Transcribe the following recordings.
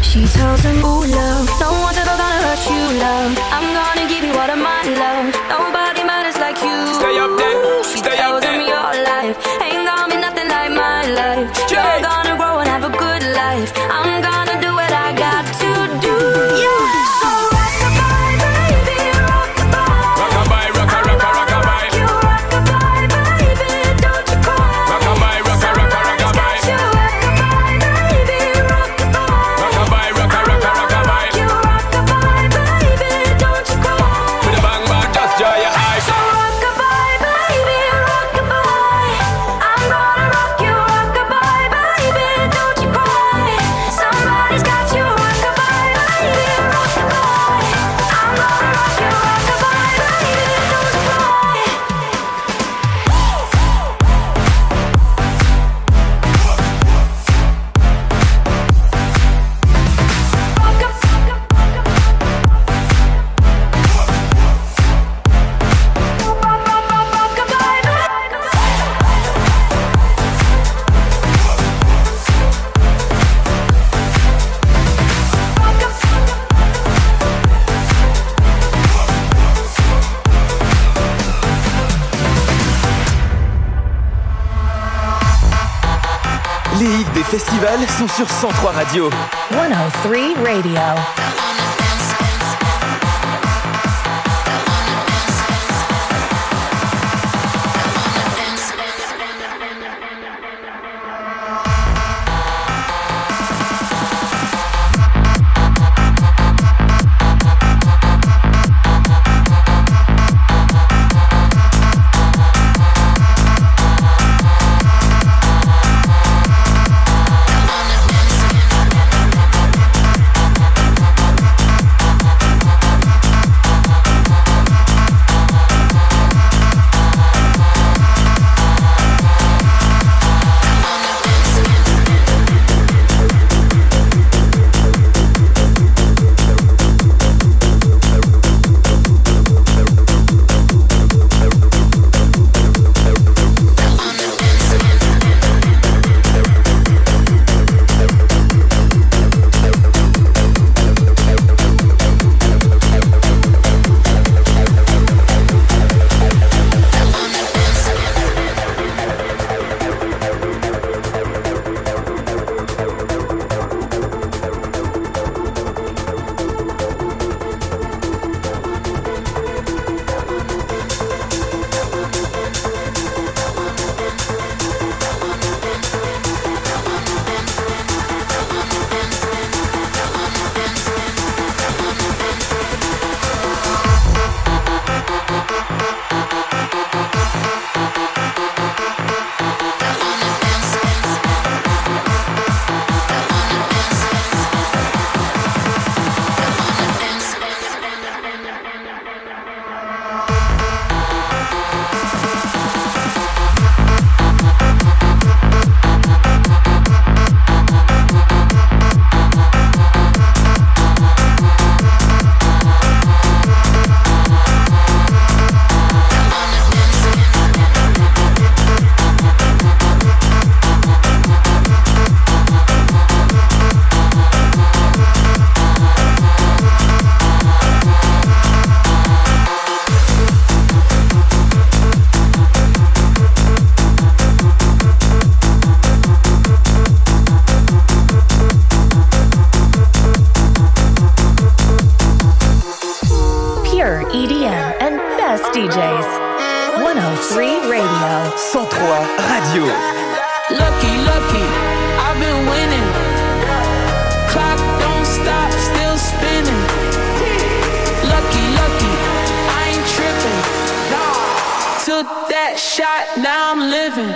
She tells him, ooh, love, no one's ever gonna hurt you, love. I'm gonna give you all of my love. Nobody matters like you. Stay up there, she stay tells up there. him your life ain't gonna be nothing like my life. You're gonna grow and have a good life. I'm gonna do what I got to do. Yeah. So rock-a-bye, baby, rock-a-bye. Rock-a-bye, rock-a-rock-a, rock-a-bye. You rock-a-bye, baby, don't you cry. Rock-a-bye, rock-a-rock-a, rock-a-bye. You rock-a-bye, baby, rock-a-bye. Rock-a-bye, rock-a-rock-a, rock-a-bye. You rock-a-bye, baby, don't you cry. With a bang bang, just dry your eyes. So rock-a-bye, baby, rock-a-bye. I'm gonna rock you, rock-a-bye, baby, don't you cry. Somebody's got you, rock-a-bye, baby, rock-a-bye. I'm gonna rock you, rock-a-bye, baby, don't you cry. Les hits des festivals sont sur 103 Radio. 103 Radio. DJs. 103 Radio. 103 Radio. Lucky, lucky, I've been winning. Clock don't stop, still spinning. Lucky, lucky, I ain't tripping. Took that shot, now I'm living.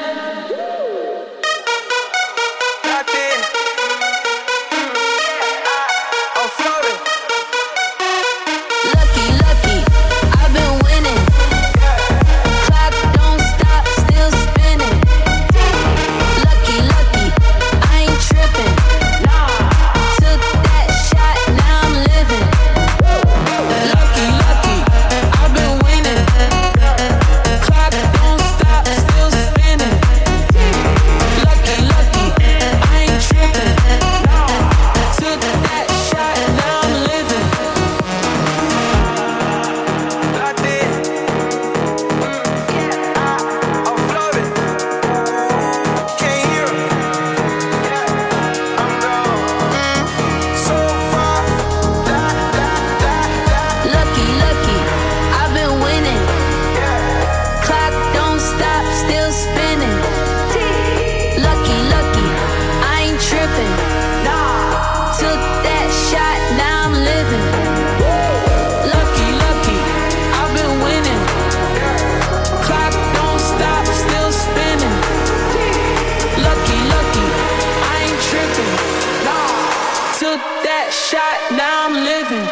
shot, now I'm living.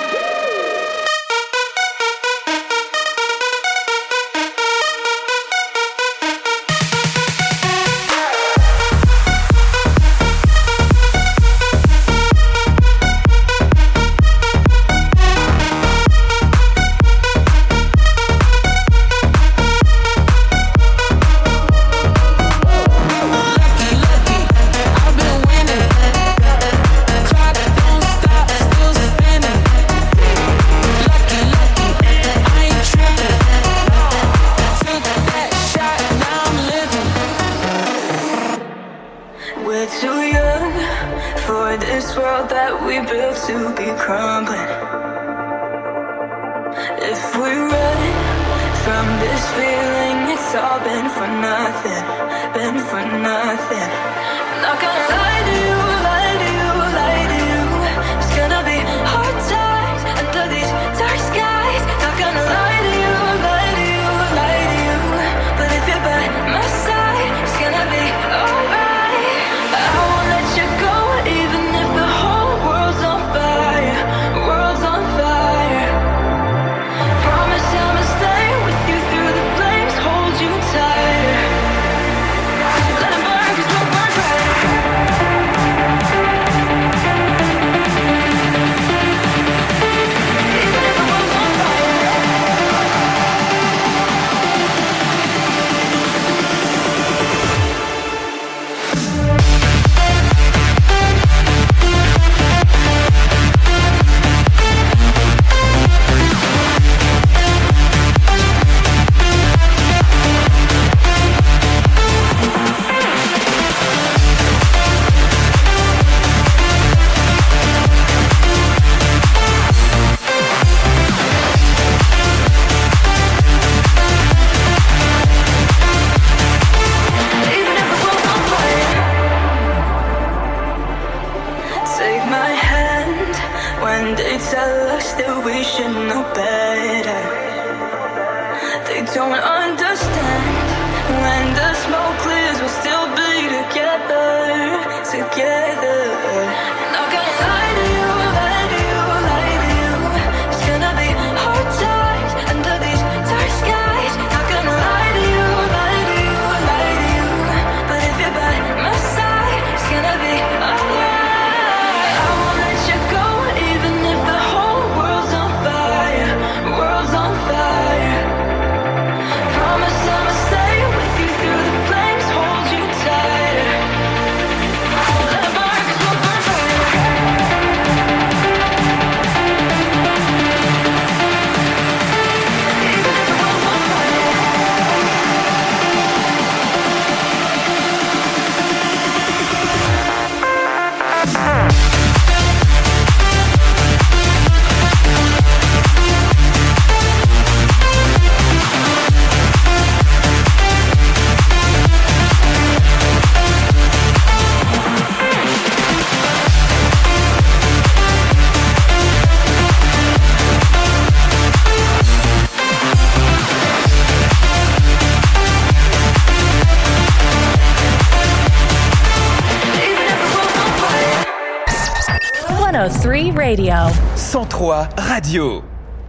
Radio. 103 Radio.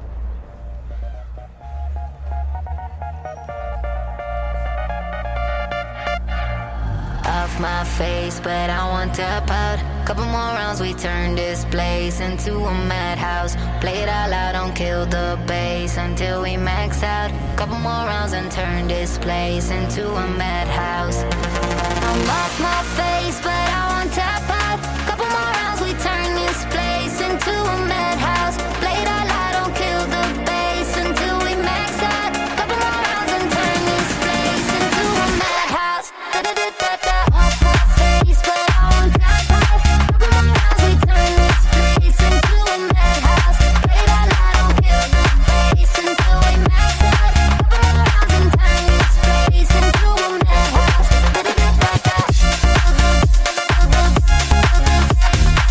Off my face, but I won't tap out. Couple more rounds, we turn this place into a madhouse. Play it all out, don't kill the bass until we max out. Couple more rounds and turn this place into a madhouse. I'm off my face, but I won't tap out. Couple more rounds, we turn this place into a madhouse. Play it all out, don't kill the bass until we max out. Couple more rounds and turn this place into a madhouse. Da-da-da-da-da. Off my face, but I won't tap out. Couple more rounds, we turn this place into a madhouse. Play it all out, don't kill the bass until we max out. Couple more rounds and turn this place into a madhouse. Da-da-da-da-da.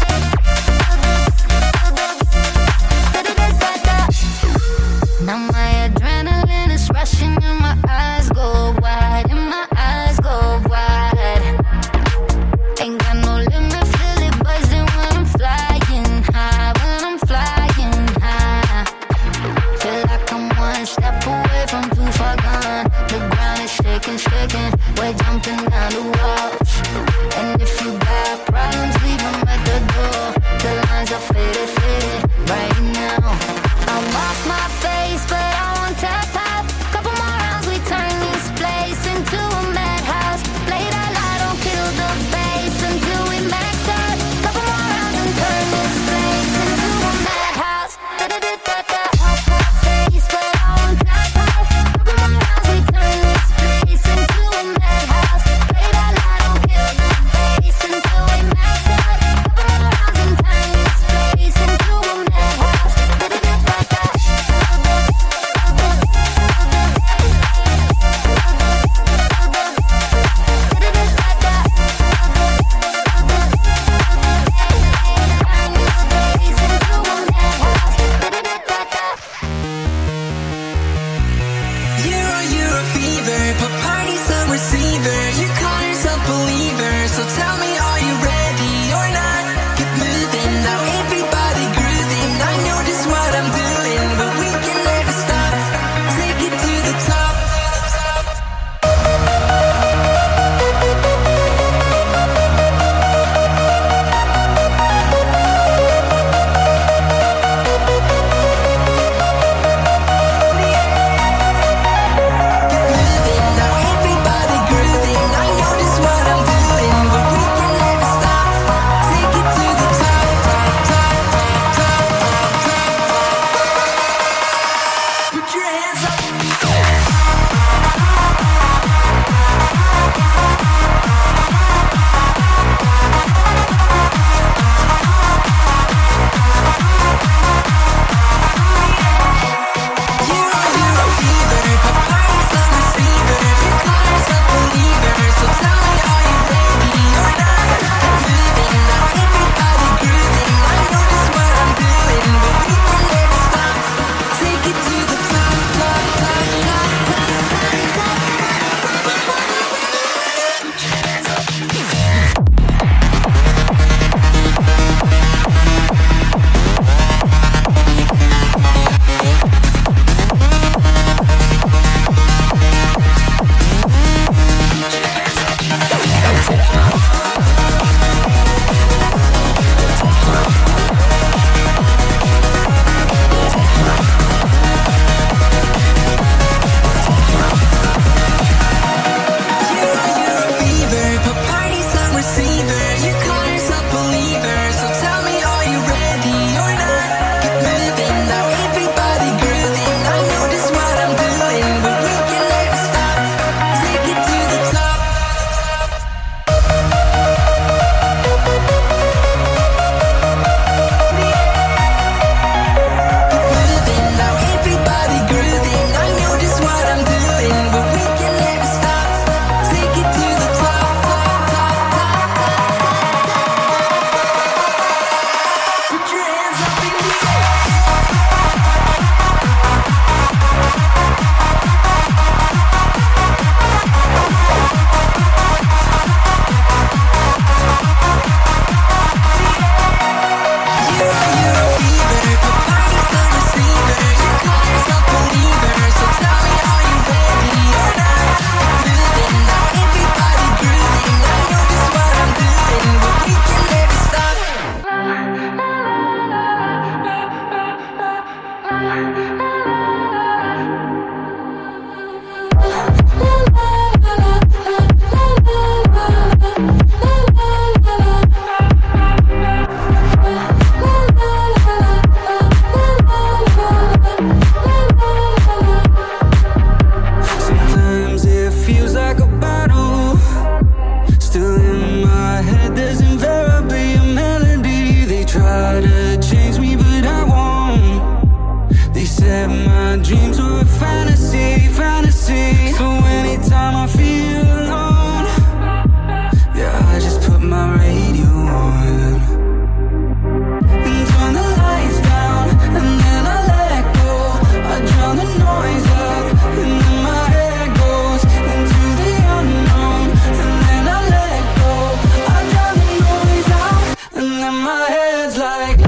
try to change me, but I won't. They said my dreams were a fantasy, fantasy. So anytime I feel alone, yeah, I just put my radio on and turn the lights down, and then I let go. I drown the noise out, and then my head goes into the unknown, and then I let go. I drown the noise out, and then my head's like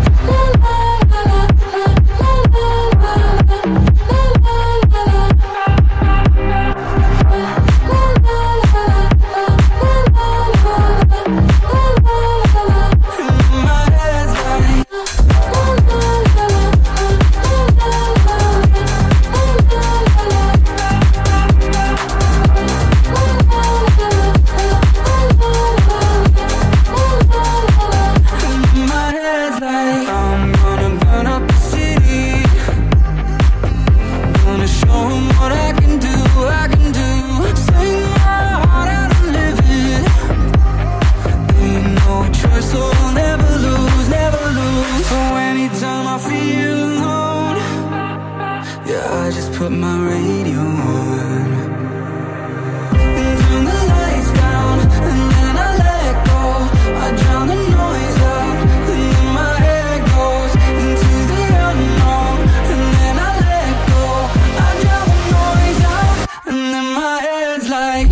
put my radio on and turn the lights down, and then I let go. I drown the noise out, and then my head goes into the unknown, and then I let go. I drown the noise out, and then my head's like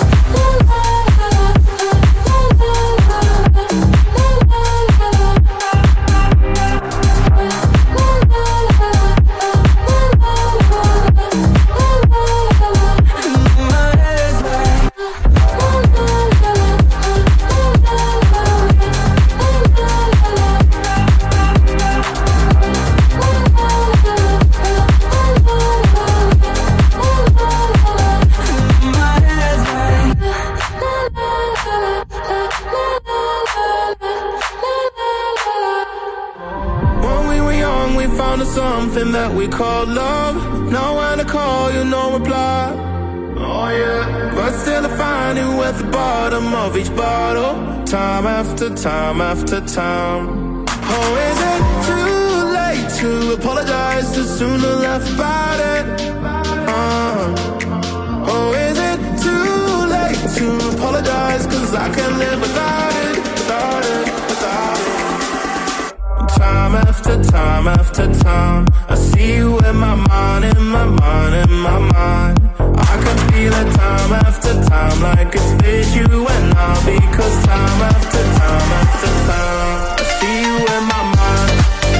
something that we call love. Know when to call, you no reply. Oh yeah. But still I find you at the bottom of each bottle, time after time after time. Oh, is it too late to apologize? Too soon to laugh about it? Oh, is it too late to apologize? 'Cause I can't live without it, without it, without it. Time after time after time, I see you in my mind, in my mind, in my mind. I can feel it time after time, like it's with you and I. Because time after time after time, I see you in my mind.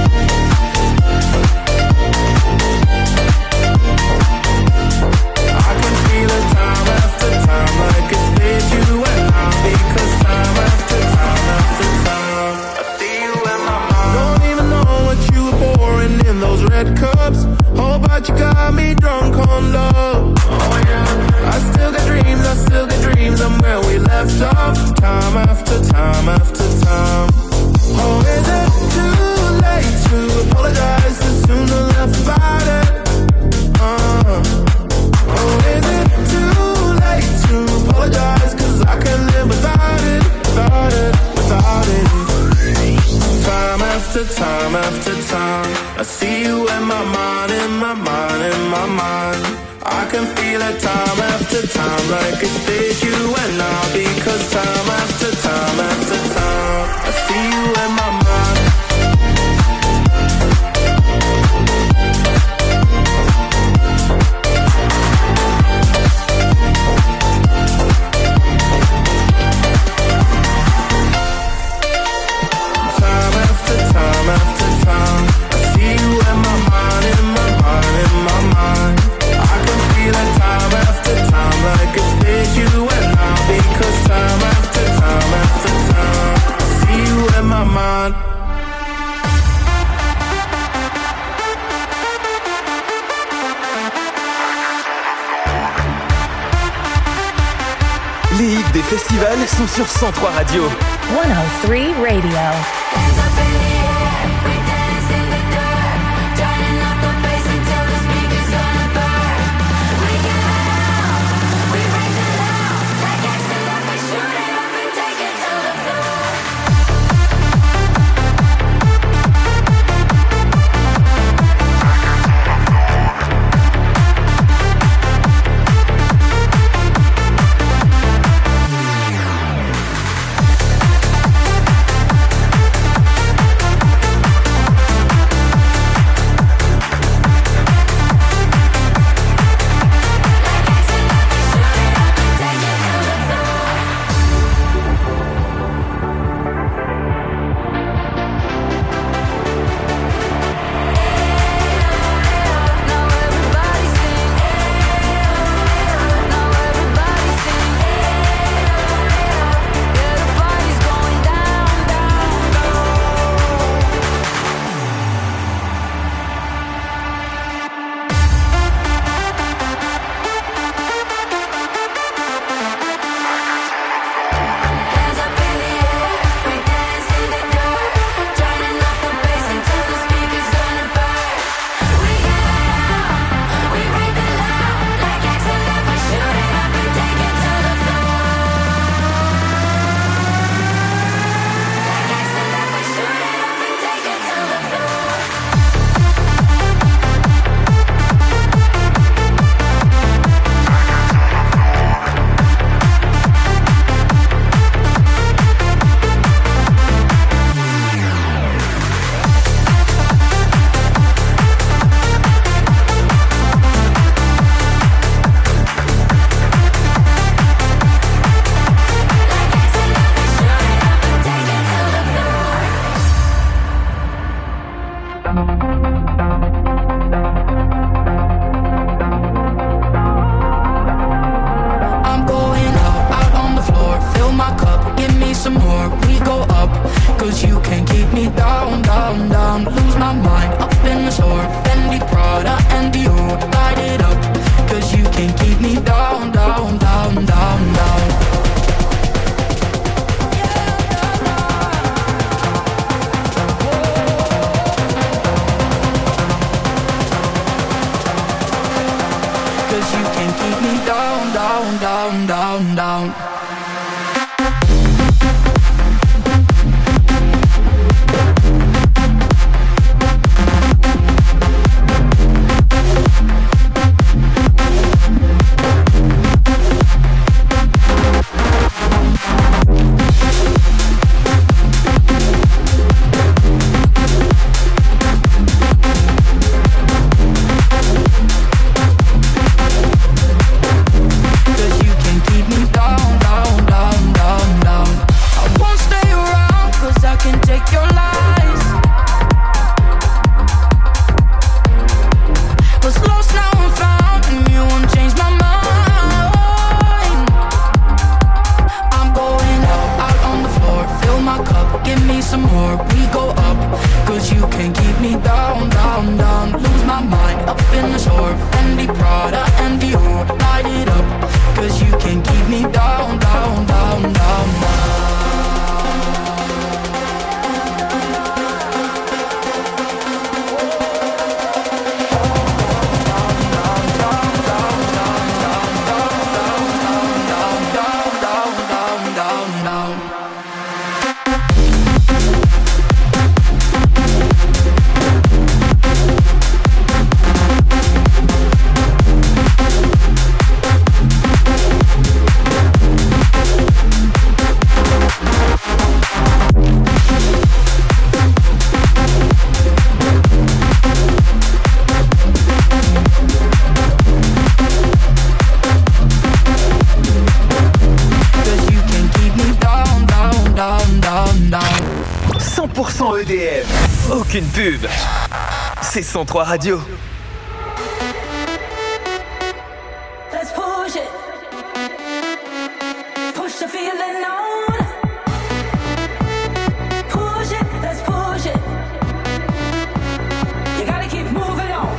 I can feel it time after time, like it's with you and I. Because time after time after time, I see you in my mind. Don't even know what you were pouring in those red cups. Oh, but you got me drunk on love. Oh yeah. I still got dreams, I'm where we left off. Time after time after time. Oh, is it too late to apologize? Too soon to laugh about it? Oh, is it too late to apologize? 'Cause I can't live without it, without it, without it. Time after time after time, I see you in my mind, in my mind, in my mind. I can feel it time after time, like it's with you and I. Because time after time after time, I see you in my mind. Time after time after time, I see you in my mind, in my mind, in my mind. I can feel it time after time, like it's with you and I. Because time after time after time, I see you in my mind. Les hits des festivals sont sur 103 Radio. 103 Radio. Hands up in the air, we dance in the dirt, turning up the bass until the speakers gonna burn. We get out, we bring it out, like accident we shoot it up and take it to the floor. floor, we go up. Cause you can't keep me down, down, down. Lose my mind up in the store. Fendi, Prada, and Dior, light it up. Cause you can't keep me down, down, down, down, down. EDM, aucune pub. C'est 103 Radio. Let's push it. Push the feeling on. Push it, let's push it. You gotta keep moving on.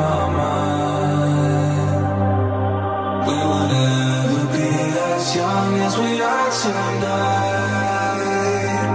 my mind. We will never be as young as we are tonight.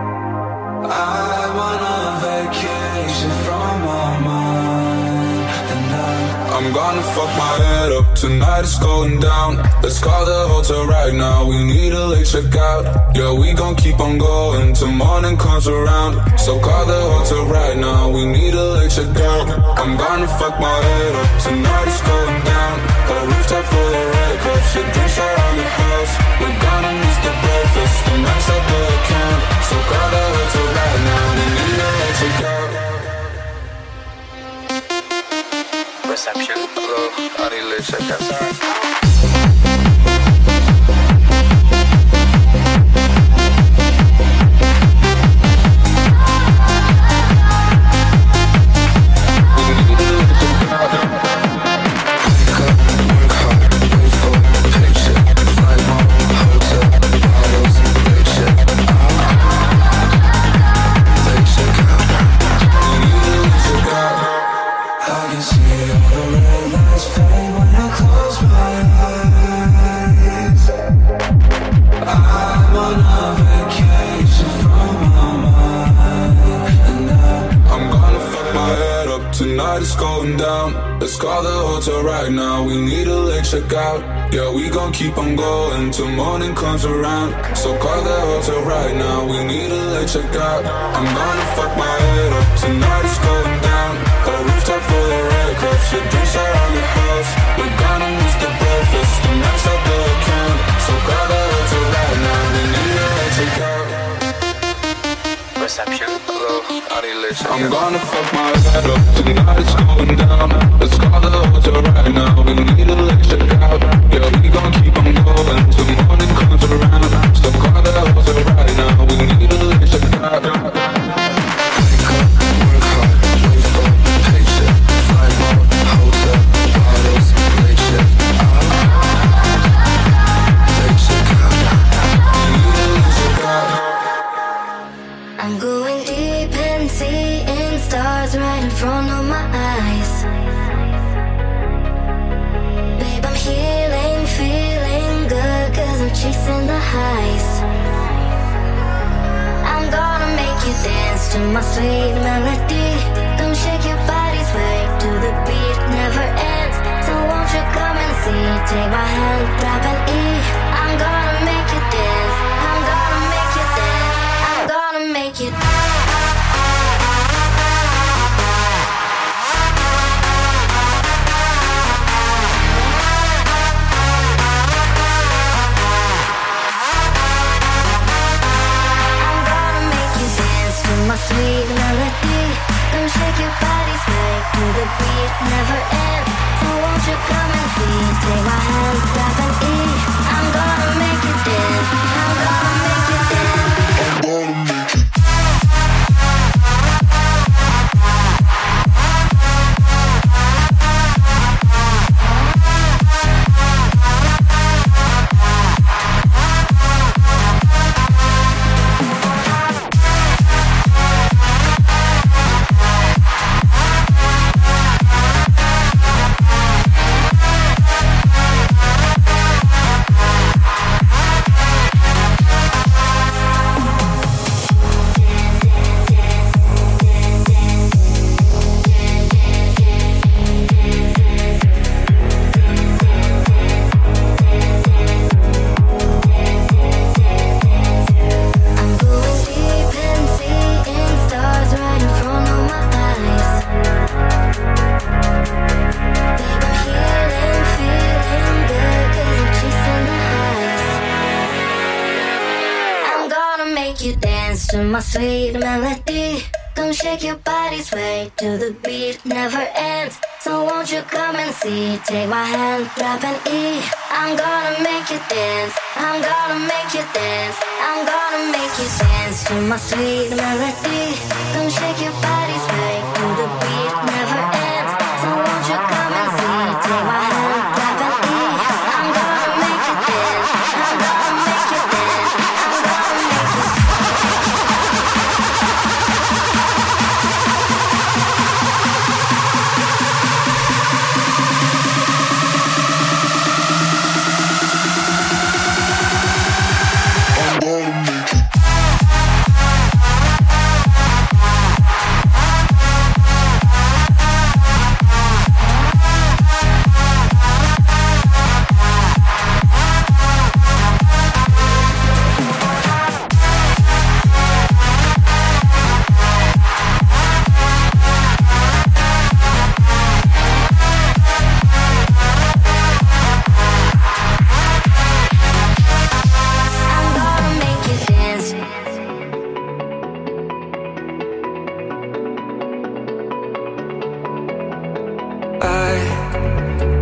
I'm on a vacation from my mind, and I'm gonna fuck my head up. Tonight it's going down. Let's call the hotel right now. We need a late checkout. Yeah, we gon' keep on going till morning comes around. So call the hotel right now. We need a late checkout. I'm gonna fuck my head up. Tonight it's going down. A rooftop full of red cups. Your drinks around the house. We're gonna miss the breakfast. The max up the account. So call the hotel right now. We need a late checkout. Reception. Hello, I need a late checkout. Sorry. Let's call the hotel right now. We need a late checkout. Yeah, we gon' keep on going till morning comes around. So call the hotel right now. We need a late checkout. I'm gonna fuck my head up. Tonight it's going down. A rooftop full of red cups. Your drinks around the house. We're gonna miss the breakfast. The max up the account. So call the hotel right now. We need a late checkout. Reception. Hello, I need a late checkout. I'm gonna fuck my head up. Tonight it's going down. Let's call the hotel right now. We need a late checkout. Yeah, we gon' keep on going till morning comes around. So call the hotel right now. We need a late checkout. Wake up, work hard, wait for paycheck. Flight mode, hotel, bottles, late check out. Late check out. We need a late checkout. I'm going deep and seeing stars right in front of my eyes. Babe, I'm healing, feeling good, cause I'm chasing the highs. I'm gonna make you dance to my sweet melody. Come shake your body, sway to the beat, never ends. So won't you come and see, take my hand, grab an E. I'm gonna make you dance, I'm gonna make you dance, I'm gonna make you dance. My sweet melody, come shake your body, sway to the beat, never ends. So won't you come and see, take my hand, grab an E. I'm gonna make you dance, I'm gonna make you dance, I'm gonna make you. My sweet melody, come shake your body, sway to the beat, never ends. So won't you come and see, take my hand, grab an E. I'm gonna make you dance, I'm gonna make you dance, I'm gonna make you dance to my sweet melody. Come shake your body, sway to the beat, never ends. So won't you come and see, take my hand, grab an E. I'm gonna make you dance, I'm gonna make you dance, I'm gonna make you dance.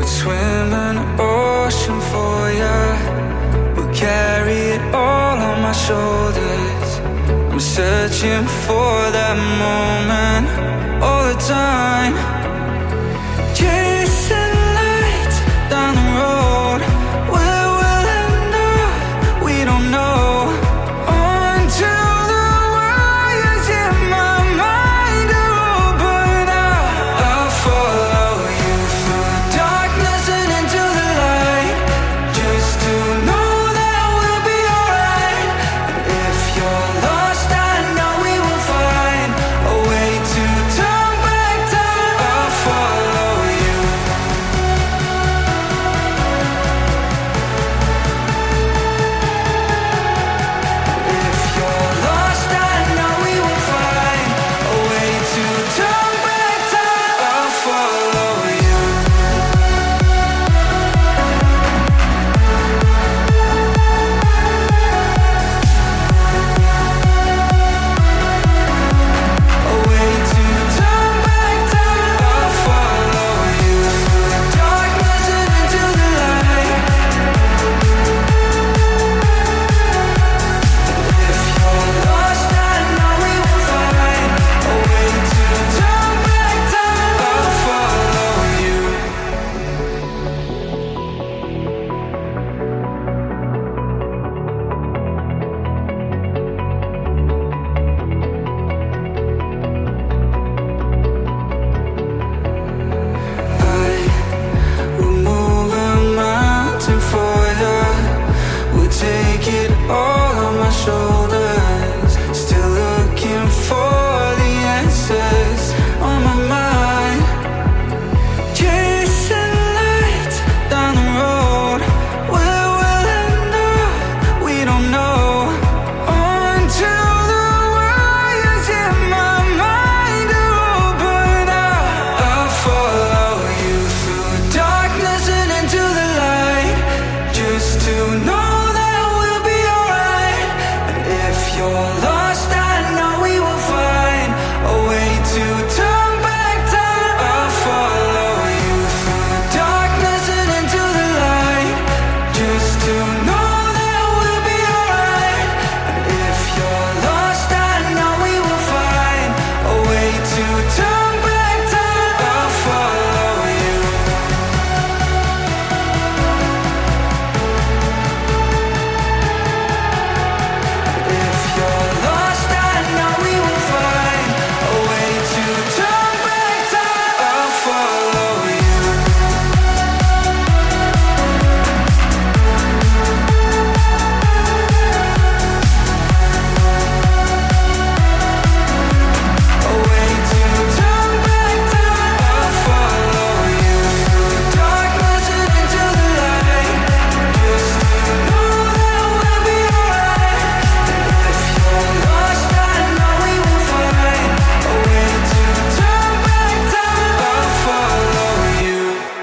We'd swim an ocean for ya. We'll carry it all on my shoulders. I'm searching for that moment all the time. Chasing lights down the road. Where will it end up? We don't know. Until the wires in my mind are open up, I'll follow you through darkness and into the light, just to know that we'll be alright. And if you're lost, I know we will find a way to turn back time. I'll follow you. If you're lost, I know we will find a way to turn back time. I'll follow you. A way to turn back time. I'll follow you through the darkness and into the light. If you're lost, I know we will find a way to turn back time. I'll follow you. I will move a mountain for ya. We'll take it all on my shoulders. Still looking for the answers on my mind. Chasing lights down the road. Where will it end up? We don't know. Until the wires in my mind are open up, I'll follow you through darkness and into the light, just to know that we'll be alright. And if you're lost, I know we will find a way to turn back time. I'll follow you through darkness and into the light, just to know that we'll be alright. And if you're lost, I know we will find a way to turn back time. I'll follow you. If you're lost, I know we will find a way to turn back time. I'll follow you. A way to turn back time. I'll follow you through darkness and into the light, just to know that we'll be alright. If you're lost, I know we will find a way to turn back time. I'll follow you.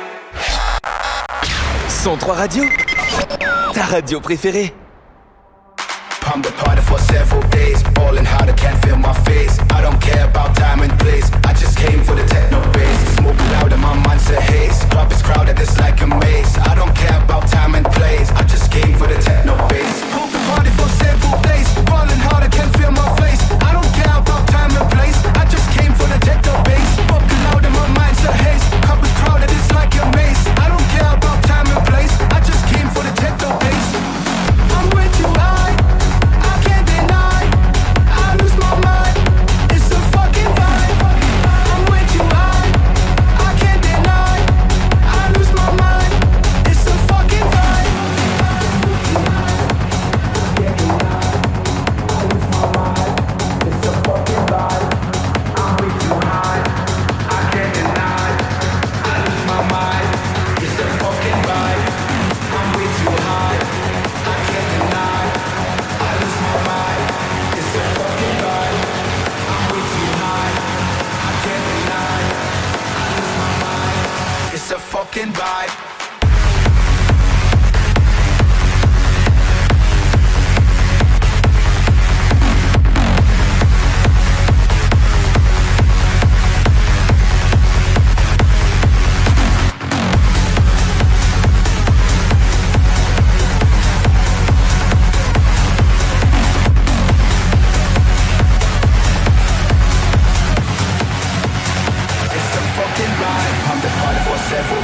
103 Radio, ta radio préférée. Pumped the party for several days, balling hard, I can't feel my face. I don't care about time and place, I just came for the techno bass. Smoke loud and my mind's a haze, club is crowded, it's like a maze. I don't care about time and place, I just came for the techno bass. Pumped the party for several days, balling hard, I can't feel my face. I don't care about time and place, I just came for the techno bass. Smoke loud and my mind's a haze, club is crowded, it's like a maze. I don't care about time and place, I just came for the techno bass. I'm way too high, I can't deny, I lose my mind, it's a fucking vibe. I'm way too high, I can't deny, I lose my mind, it's a fucking vibe. Fucking vibe.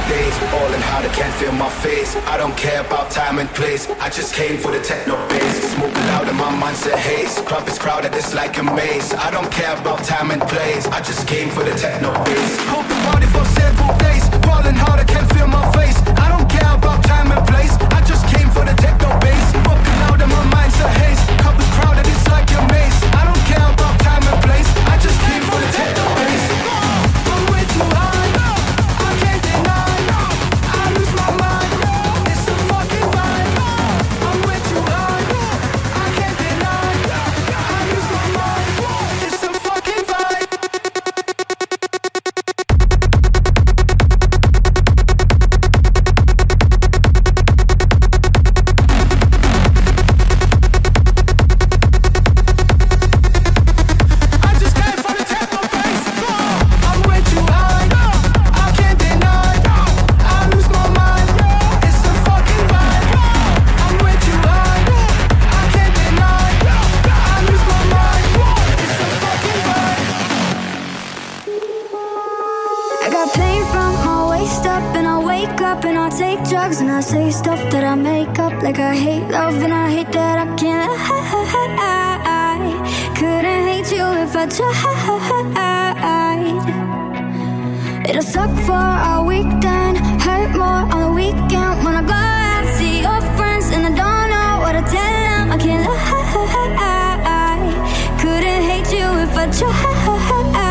days, ballin' hard, I can't feel my face. I don't care about time and place, I just came for the techno bass. Smoking loud and my mind's a haze. Club is crowded, it's like a maze. I don't care about time and place, I just came for the techno bass. Hope the party for several days, ballin' hard, I can't feel my face. I don't care about time and place, I just came for the techno bass. Smoking loud and my mind's a haze. Club is crowded, it's like a maze. I don't care about time and place, I just came for the techno bass. I'm way too high, I can't deny. I lose my mind, it's a fucking vibe. I'm way too high, I can't deny. I lose my mind, it's a fucking vibe. I just came for the techno bass. I'm way too high, I can't deny. I lose my mind, it's a fucking vibe. I'm way too high, I can't deny. I lose my mind, it's a fucking vibe. I got pain from my waist up, and I wake up and I take drugs and I say stuff that I make up, like I hate love and I hate that I can't lie. Couldn't hate you if I tried. It'll suck for a weekend, hurt more on the weekend. When I go out, see your friends and I don't know what to tell them. I can't lie. Couldn't hate you if I tried.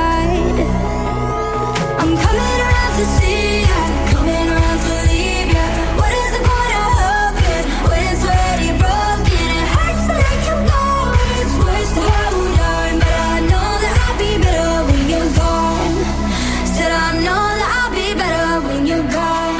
I'm coming around to see ya, coming around to leave ya. What is the point of hoping when it's already broken? It hurts to let you go, it's worse to hold on. But I know that I'll be better when you're gone. Said I know that I'll be better when you're gone.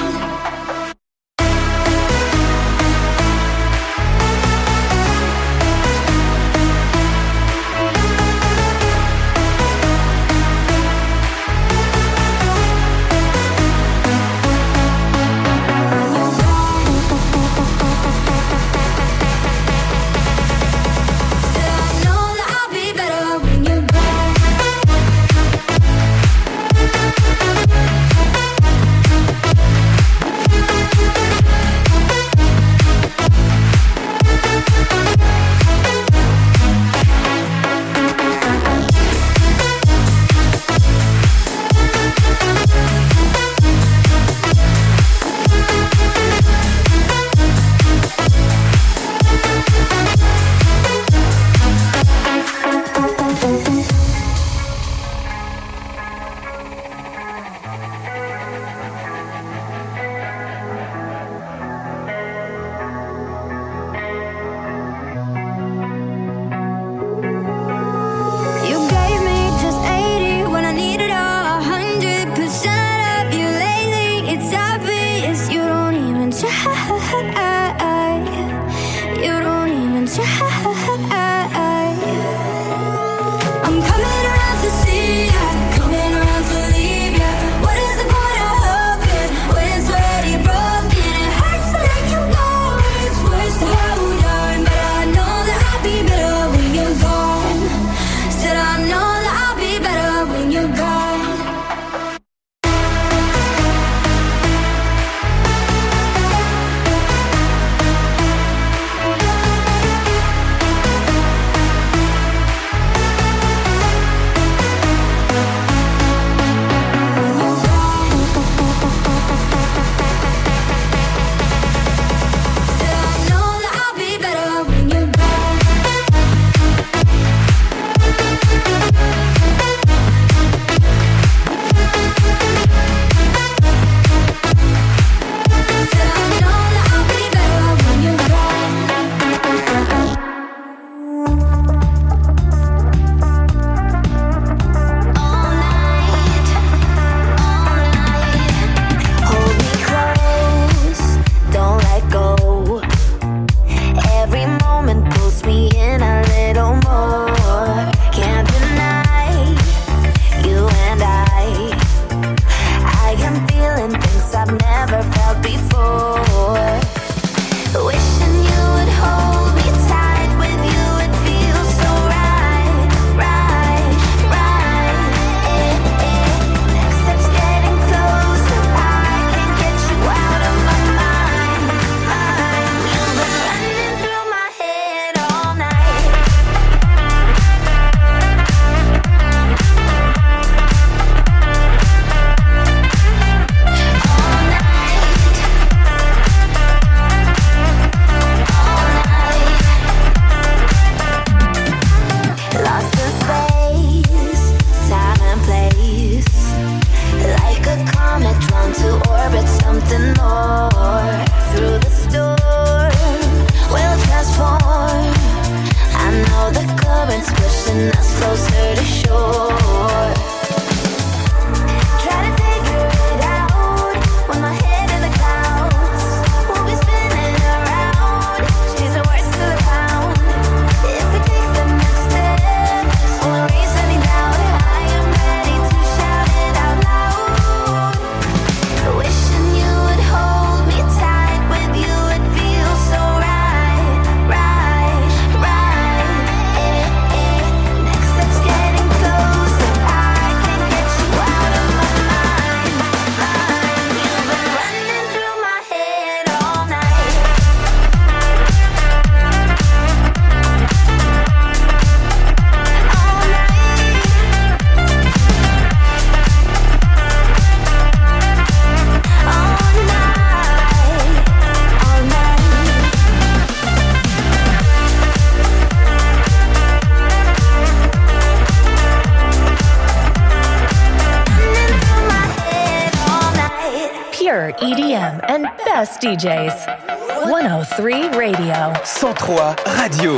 pure EDM and best DJs. 103 Radio. 103 Radio.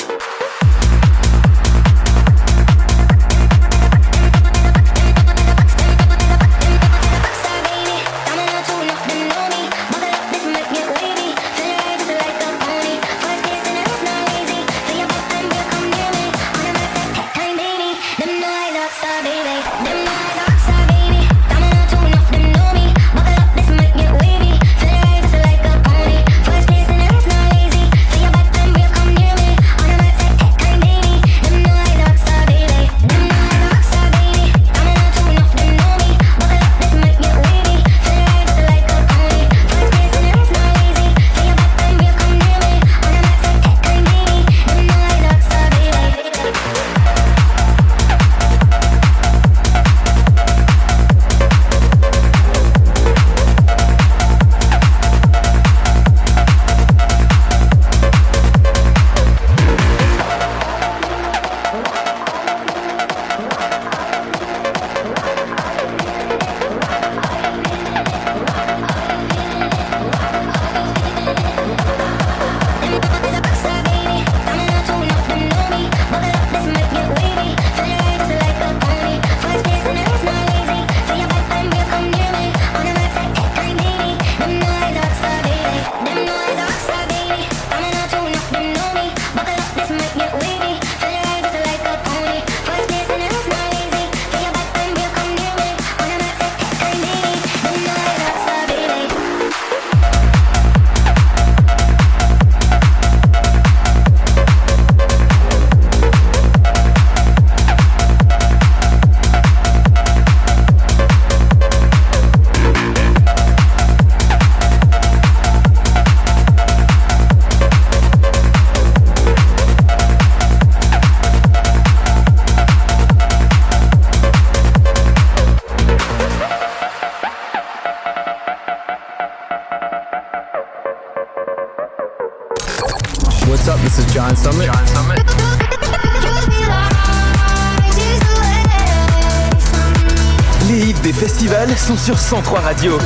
What's up? This is John Summit. Les hits des festivals sont sur 103 Radio.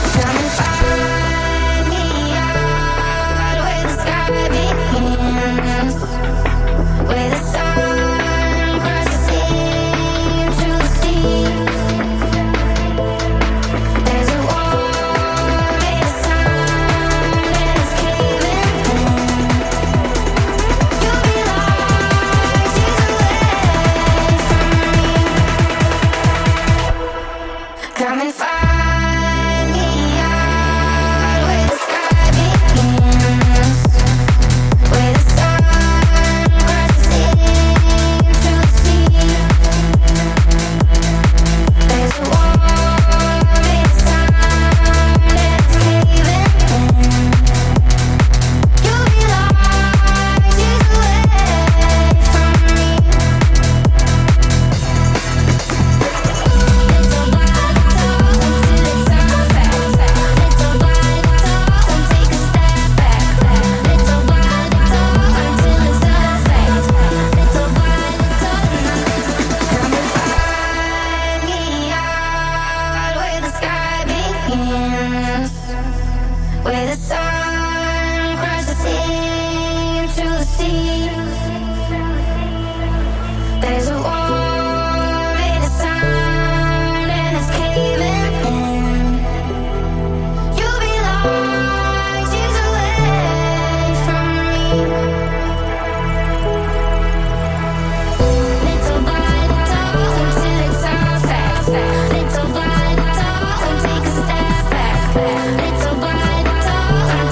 Little by little, take a step back. Little by little,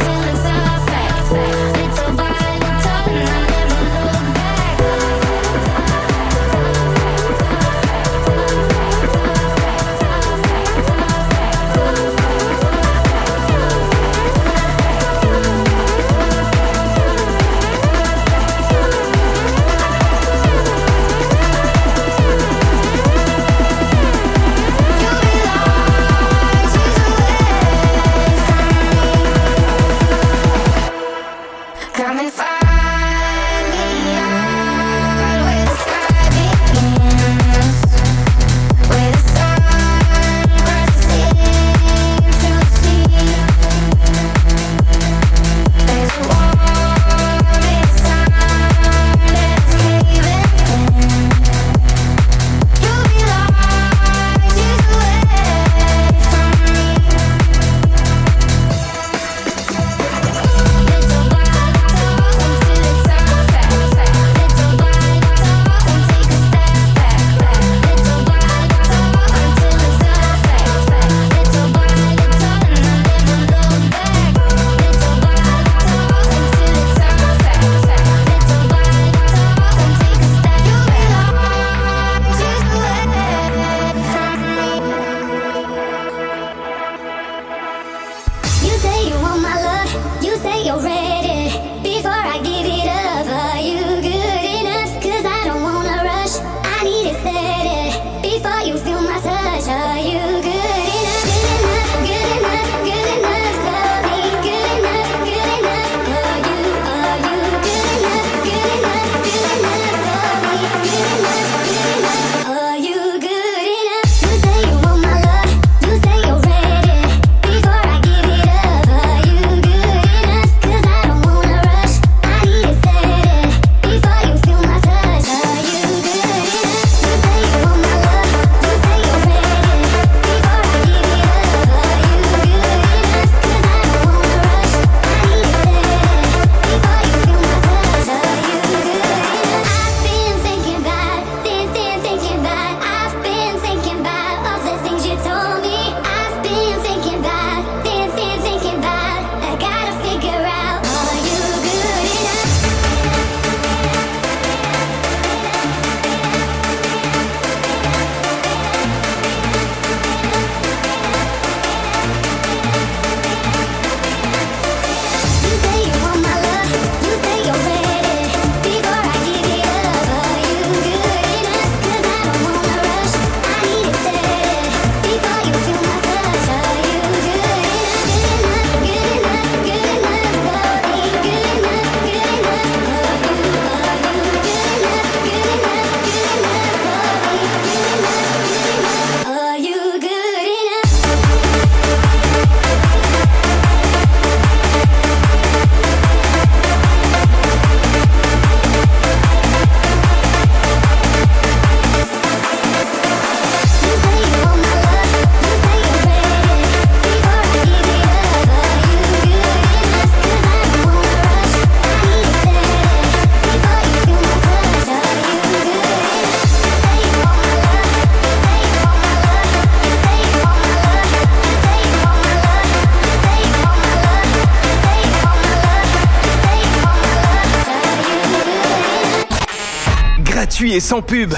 gratuit et sans pub.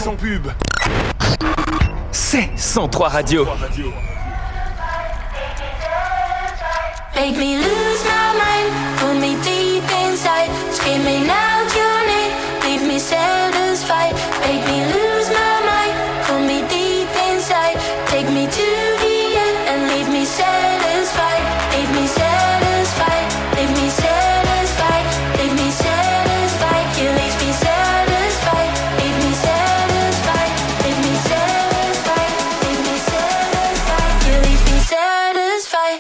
C'est 103 Radio. Make me lose my mind, pull me deep inside, screaming out your name, leave me satisfied. Make me lose my mind, pull me deep inside, take me to the end and leave me satisfied. Leave me satisfied, leave me satisfied, leave me satisfied. You leave me satisfied, leave me satisfied, leave me satisfied, leave me satisfied. You leave me satisfied.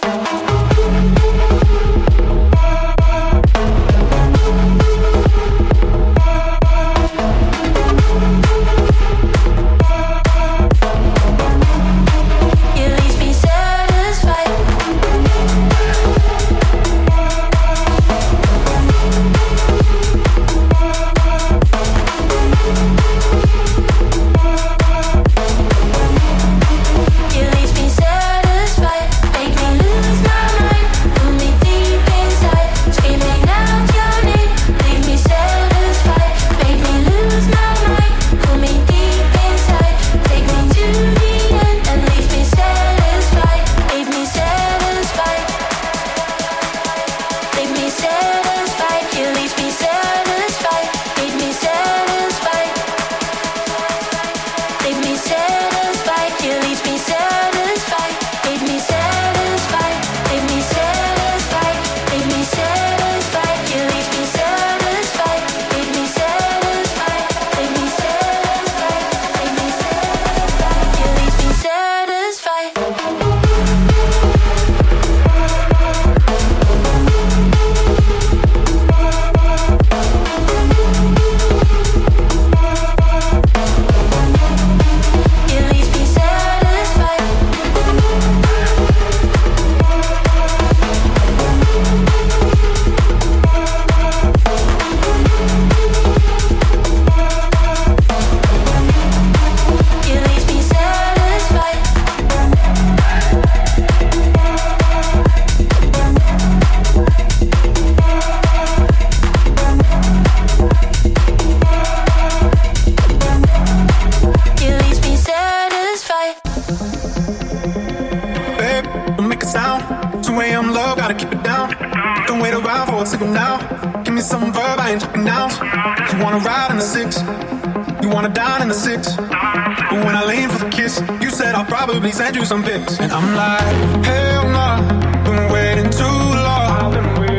Probably send you some pics. And I'm like, hell nah, been waiting too long.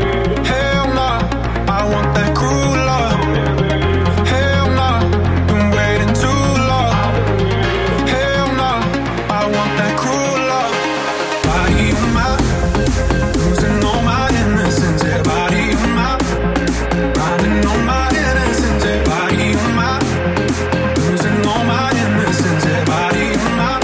Hell nah, I want that cruel love. Hell nah, been waiting too long. Hell nah, I want that cruel love. Body of mine, losing all my innocence. Yeah, body of mine, grinding on my innocence. Yeah, body of mine, losing all my innocence. Yeah, body of mine.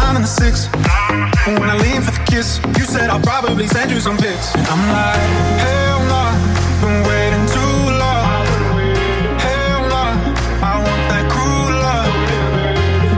You said I'll probably send you some pics. And I'm like, hey.